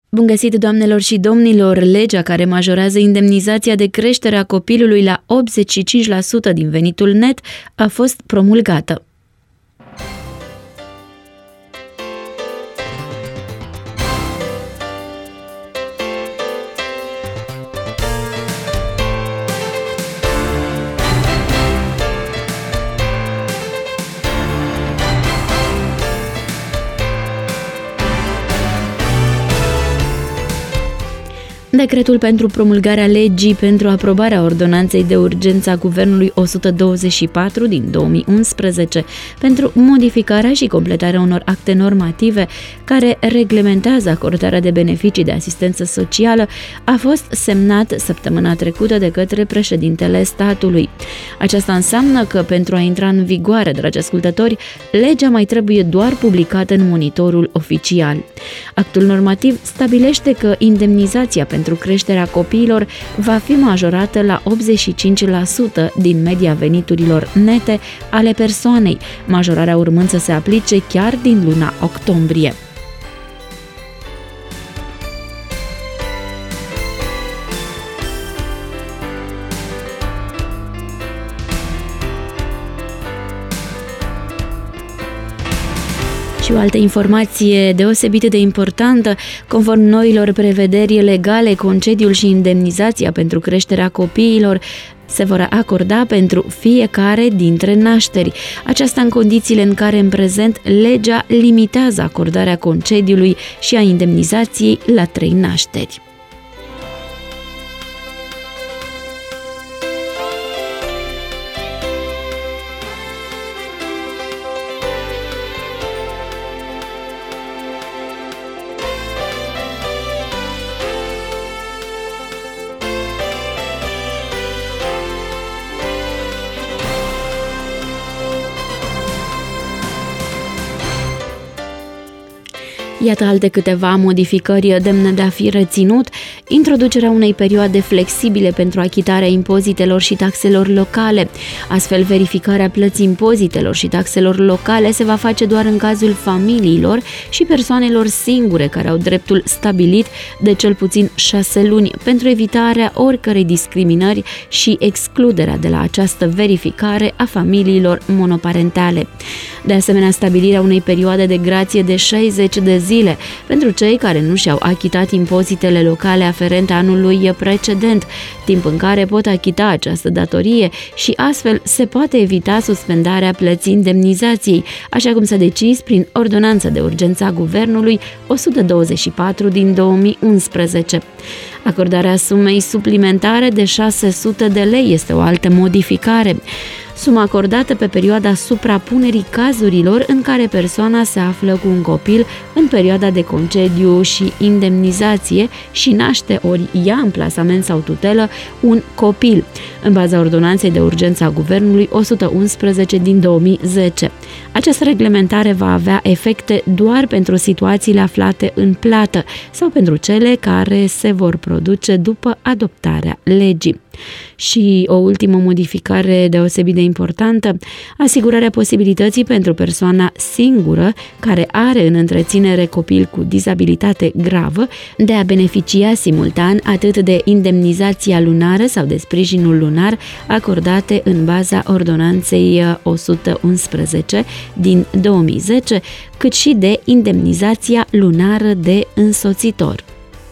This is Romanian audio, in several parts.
Bun găsit, doamnelor și domnilor! Legea care majorează indemnizația de creștere a copilului la 85% din venitul net a fost promulgată. Decretul pentru promulgarea legii pentru aprobarea ordonanței de urgență a Guvernului 124 din 2011 pentru modificarea și completarea unor acte normative care reglementează acordarea de beneficii de asistență socială a fost semnat săptămâna trecută de către președintele statului. Aceasta înseamnă că pentru a intra în vigoare, dragi ascultători, legea mai trebuie doar publicată în monitorul oficial. Actul normativ stabilește că indemnizația pentru creșterea copiilor va fi majorată la 85% din media veniturilor nete ale persoanei, majorarea urmând să se aplice chiar din luna octombrie. Și o altă informație deosebit de importantă, conform noilor prevederi legale, concediul și indemnizația pentru creșterea copiilor se vor acorda pentru fiecare dintre nașteri. Aceasta în condițiile în care în prezent legea limitează acordarea concediului și a indemnizației la 3 nașteri. Iată alte câteva modificări demne de a fi reținut: introducerea unei perioade flexibile pentru achitarea impozitelor și taxelor locale. Astfel, verificarea plății impozitelor și taxelor locale se va face doar în cazul familiilor și persoanelor singure care au dreptul stabilit de cel puțin 6 luni, pentru evitarea oricărei discriminări și excluderea de la această verificare a familiilor monoparentale. De asemenea, stabilirea unei perioade de grație de 60 de zile pentru cei care nu și-au achitat impozitele locale aferente anului precedent, timp în care pot achita această datorie și astfel se poate evita suspendarea plății indemnizației, așa cum s-a decis prin ordonanța de urgență a Guvernului 124 din 2011. Acordarea sumei suplimentare de 600 de lei este o altă modificare. Suma acordată pe perioada suprapunerii cazurilor în care persoana se află cu un copil în perioada de concediu și indemnizație și naște ori ia în plasament sau tutelă un copil, în baza ordonanței de urgență a Guvernului 111 din 2010. Această reglementare va avea efecte doar pentru situațiile aflate în plată sau pentru cele care se vor produce după adoptarea legii. Și o ultimă modificare deosebit de importantă: asigurarea posibilității pentru persoana singură care are în întreținere copil cu dizabilitate gravă de a beneficia simultan atât de indemnizația lunară sau de sprijinul lunar acordate în baza ordonanței 111 din 2010, cât și de indemnizația lunară de însoțitor.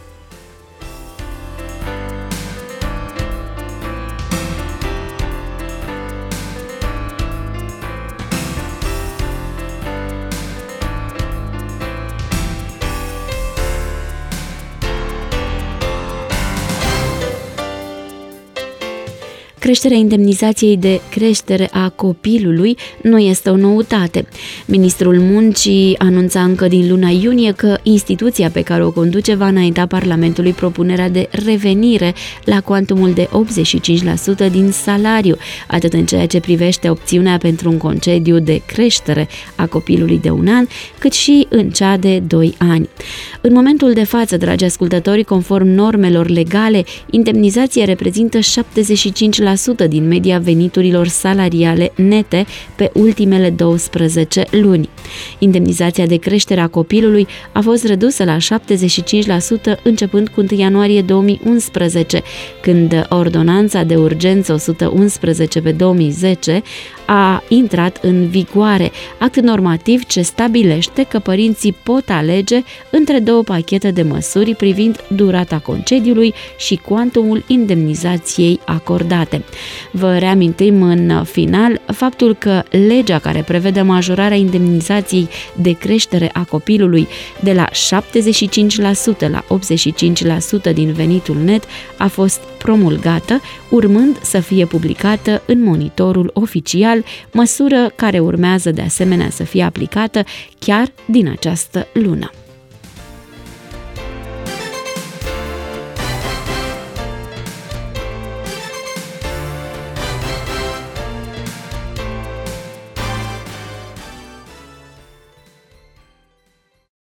Creșterea indemnizației de creștere a copilului nu este o noutate. Ministrul Muncii anunța încă din luna iunie că instituția pe care o conduce va înainta Parlamentului propunerea de revenire la cuantumul de 85% din salariu, atât în ceea ce privește opțiunea pentru un concediu de creștere a copilului de 1 an, cât și în cea de 2 ani. În momentul de față, dragi ascultători, conform normelor legale, indemnizația reprezintă 75% din media veniturilor salariale nete pe ultimele 12 luni. Indemnizația de creștere a copilului a fost redusă la 75% începând cu 1 ianuarie 2011, când ordonanța de urgență 111 pe 2010 a intrat în vigoare, act normativ ce stabilește că părinții pot alege între două pachete de măsuri privind durata concediului și cuantumul indemnizației acordate. Vă reamintim în final faptul că legea care prevede majorarea indemnizației de creștere a copilului de la 75% la 85% din venitul net a fost promulgată, urmând să fie publicată în Monitorul Oficial, măsură care urmează de asemenea să fie aplicată chiar din această lună.